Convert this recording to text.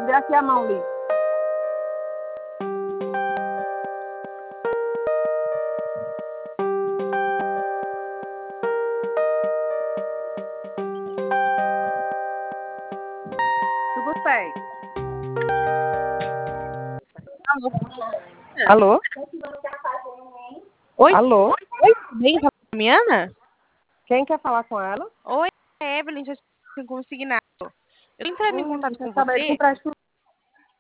Dê aqui a mão, Li. Tu consegue? Alô? Oi, Alô? oi, tudo bem, Fabiana? Quem quer falar com ela? Oi, Evelyn, já tinha consignado. Eu tô entrando em contato Quer com saber que você. empresta